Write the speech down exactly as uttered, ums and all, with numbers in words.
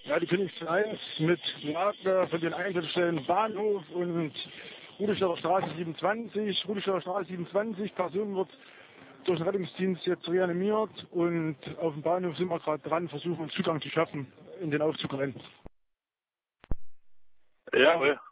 Ja, die Königs eins mit Lager von den Einsatzstellen Bahnhof und Rudestädter Straße siebenundzwanzig. Rudestädter Straße siebenundzwanzig, Person wird durch den Rettungsdienst jetzt reanimiert und auf dem Bahnhof sind wir gerade dran, versuchen Zugang zu schaffen in den Aufzug rein. Jawohl.